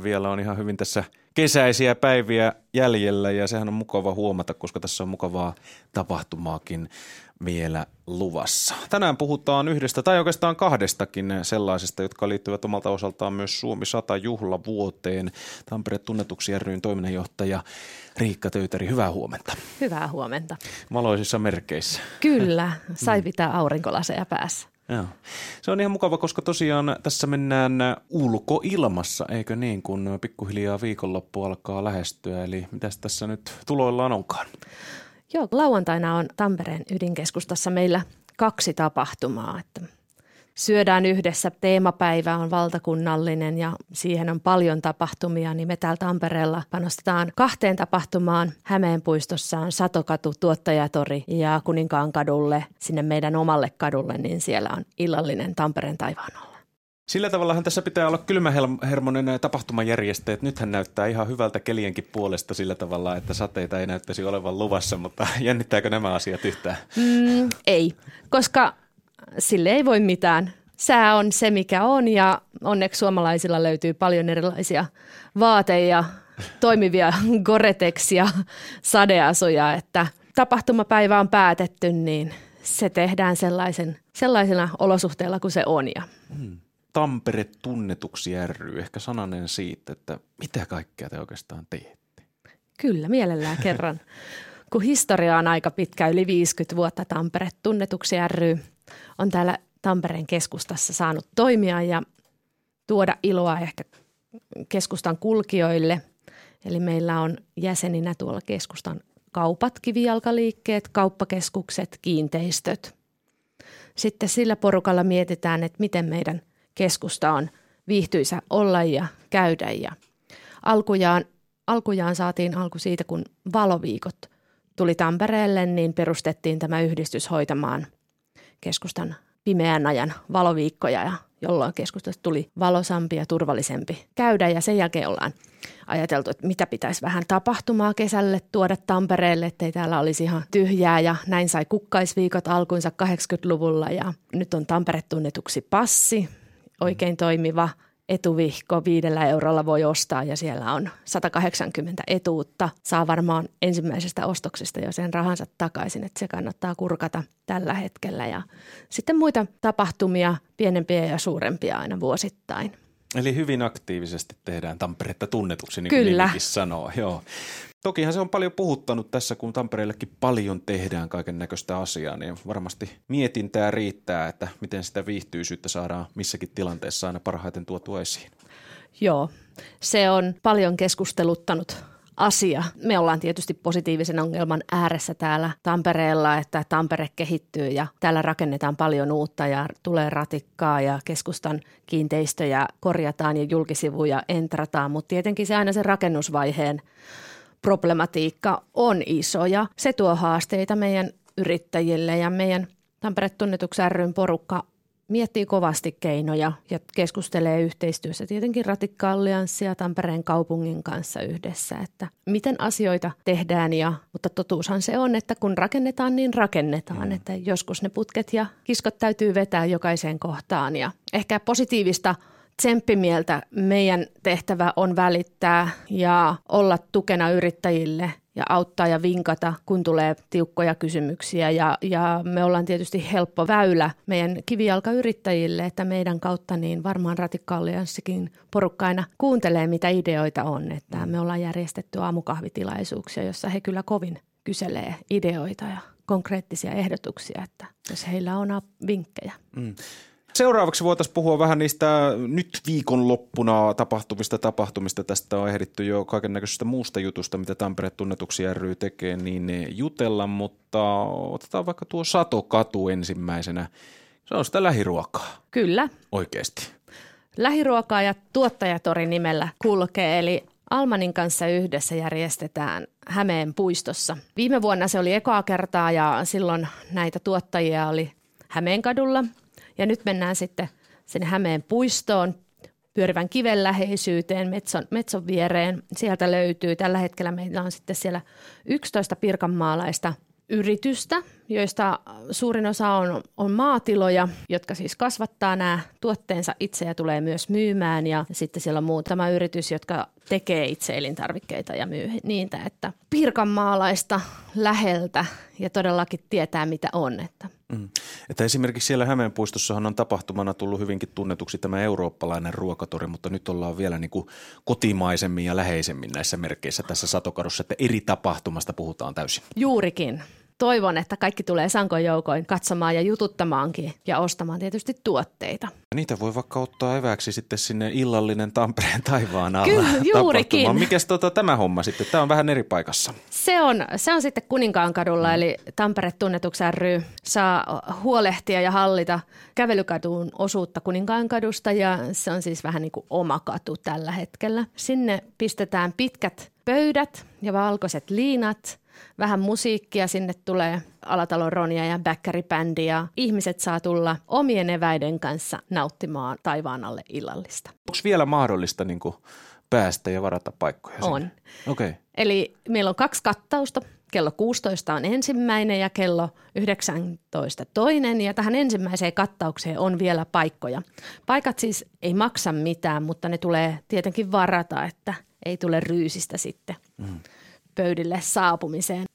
Vielä on ihan hyvin tässä kesäisiä päiviä jäljellä ja sehän on mukava huomata, koska tässä on mukavaa tapahtumaakin vielä luvassa. Tänään puhutaan yhdestä tai oikeastaan kahdestakin sellaisesta, jotka liittyvät omalta osaltaan myös Suomi 100 juhlavuoteen. Tampere Tunnetuksi ry:n toiminnanjohtaja Riikka Töytäri, hyvää huomenta. Hyvää huomenta. Valoisissa merkeissä. Kyllä, sai pitää aurinkolaseja päässä. Joo. Se on ihan mukava, koska tosiaan tässä mennään ulkoilmassa, eikö niin, kun pikkuhiljaa viikonloppu alkaa lähestyä. Eli mitäs tässä nyt tuloillaan onkaan? Joo, lauantaina on Tampereen ydinkeskustassa meillä 2 tapahtumaa. Että syödään yhdessä, teemapäivä on valtakunnallinen ja siihen on paljon tapahtumia, niin me täällä Tampereella panostetaan 2 tapahtumaan. Hämeenpuistossa on Satokatu, Tuottajatori ja Kuninkaankadulle, sinne meidän omalle kadulle, niin siellä on illallinen Tampereen taivaan alla. Sillä tavallahan tässä pitää olla kylmähermoinen tapahtumajärjestäjät. Nythän näyttää ihan hyvältä kelienkin puolesta sillä tavalla, että sateita ei näyttäisi olevan luvassa, mutta jännittääkö nämä asiat yhtään? Ei, koska sille ei voi mitään. Sää on se, mikä on ja onneksi suomalaisilla löytyy paljon erilaisia vaateja, toimivia Gore-Tex ja sadeasuja, että tapahtumapäivä on päätetty, niin se tehdään sellaisena olosuhteilla kuin se on. Tampere Tunnetuksi ry, ehkä sananen siitä, että mitä kaikkea te oikeastaan teette? Kyllä, mielellään kerran. Kun historia on aika pitkä, yli 50 vuotta Tampere Tunnetuksi ry on täällä Tampereen keskustassa saanut toimia ja tuoda iloa ehkä keskustan kulkijoille. Eli meillä on jäseninä tuolla keskustan kaupat, kivijalkaliikkeet, kauppakeskukset, kiinteistöt. Sitten sillä porukalla mietitään, että miten meidän keskusta on viihtyisä olla ja käydä. Ja alkujaan saatiin alku siitä, kun valoviikot tuli Tampereelle, niin perustettiin tämä yhdistys hoitamaan keskustan pimeän ajan valoviikkoja, jolloin keskustasta tuli valosampi ja turvallisempi käydä. Ja sen jälkeen ollaan ajateltu, että mitä pitäisi vähän tapahtumaa kesälle tuoda Tampereelle, ettei täällä olisi ihan tyhjää. Ja näin sai kukkaisviikot alkuunsa 80-luvulla ja nyt on Tampere Tunnetuksi passi, oikein toimiva etuvihko, 5 eurolla voi ostaa ja siellä on 180 etuutta. Saa varmaan ensimmäisestä ostoksesta jo sen rahansa takaisin, että se kannattaa kurkata tällä hetkellä. Ja sitten muita tapahtumia, pienempiä ja suurempia aina vuosittain. Eli hyvin aktiivisesti tehdään Tamperetta tunnetuksi, niin kuin nimikin sanoo. Joo. Tokihan se on paljon puhuttanut tässä, kun Tampereellekin paljon tehdään kaiken näköistä asiaa, niin varmasti mietintää riittää, että miten sitä viihtyisyyttä saadaan missäkin tilanteessa aina parhaiten tuotua esiin. Joo, se on paljon keskusteluttanut asia. Me ollaan tietysti positiivisen ongelman ääressä täällä Tampereella, että Tampere kehittyy ja täällä rakennetaan paljon uutta ja tulee ratikkaa ja keskustan kiinteistöjä korjataan ja julkisivuja entrataan, mutta tietenkin se aina se rakennusvaiheen problematiikka on iso ja se tuo haasteita meidän yrittäjille ja meidän Tampere Tunnetuksi ry:n porukka miettii kovasti keinoja ja keskustelee yhteistyössä tietenkin Ratikka-allianssin ja Tampereen kaupungin kanssa yhdessä, että miten asioita tehdään. Mutta totuushan se on, että kun rakennetaan, niin rakennetaan. Että joskus ne putket ja kiskot täytyy vetää jokaiseen kohtaan ja ehkä positiivista tsemppimieltä meidän tehtävä on välittää ja olla tukena yrittäjille ja auttaa ja vinkata, kun tulee tiukkoja kysymyksiä. Ja me ollaan tietysti helppo väylä meidän kivijalkayrittäjille, että meidän kautta niin varmaan Ratikka-allianssikin porukka aina kuuntelee, mitä ideoita on. Että me ollaan järjestetty aamukahvitilaisuuksia, jossa he kyllä kovin kyselee ideoita ja konkreettisia ehdotuksia, että jos heillä on vinkkejä. Seuraavaksi voitaisiin puhua vähän niistä nyt viikonloppuna tapahtuvista tapahtumista. Tästä on ehditty jo kaikennäköisestä muusta jutusta, mitä Tampere Tunnetuksi ry tekee, niin jutella, mutta otetaan vaikka tuo Satokatu ensimmäisenä. Se on sitä lähiruokaa. Kyllä. Oikeasti. Lähiruokaa ja Tuottajatori nimellä kulkee, eli Almanin kanssa yhdessä järjestetään Hämeenpuistossa. Viime vuonna se oli ekaa kertaa ja silloin näitä tuottajia oli Hämeenkadulla. Ja nyt mennään sitten sinne Hämeenpuistoon, pyörivän kiven läheisyyteen, metson viereen. Sieltä löytyy, tällä hetkellä meillä on sitten siellä 11 pirkanmaalaista yritystä, joista suurin osa on maatiloja, jotka siis kasvattaa nämä tuotteensa itse ja tulee myös myymään. Ja sitten siellä on muutama yritys, jotka tekee itse elintarvikkeita ja myy niitä, että pirkanmaalaista läheltä ja todellakin tietää mitä on. Että esimerkiksi siellä Hämeenpuistossahan on tapahtumana tullut hyvinkin tunnetuksi tämä eurooppalainen ruokatori, mutta nyt ollaan vielä niin kuin kotimaisemmin ja läheisemmin näissä merkeissä tässä Satokadussa, että eri tapahtumasta puhutaan täysin. Juurikin. Toivon, että kaikki tulee sankoin joukoin katsomaan ja jututtamaankin ja ostamaan tietysti tuotteita. Niitä voi vaikka ottaa eväksi sitten sinne illallinen Tampereen taivaan alla. Kyllä, juurikin. Mikäs tämä homma sitten? Tämä on vähän eri paikassa. Se on sitten Kuninkaankadulla, eli Tampere Tunnetuksi ry saa huolehtia ja hallita kävelykadun osuutta Kuninkaankadusta ja se on siis vähän niin kuin oma katu tällä hetkellä. Sinne pistetään pitkät pöydät ja valkoiset liinat. Vähän musiikkia, sinne tulee Alatalon Ronja ja Bäkkäri-bändi ja ihmiset saa tulla omien eväiden kanssa nauttimaan taivaan alle illallista. Onko vielä mahdollista niin kuin päästä ja varata paikkoja sinne? On. Okay. Eli meillä on 2 kattausta. Kello 16 on ensimmäinen ja kello 19 toinen ja tähän ensimmäiseen kattaukseen on vielä paikkoja. Paikat siis ei maksa mitään, mutta ne tulee tietenkin varata, että ei tule ryysistä sitten. Pöydille saapumiseen.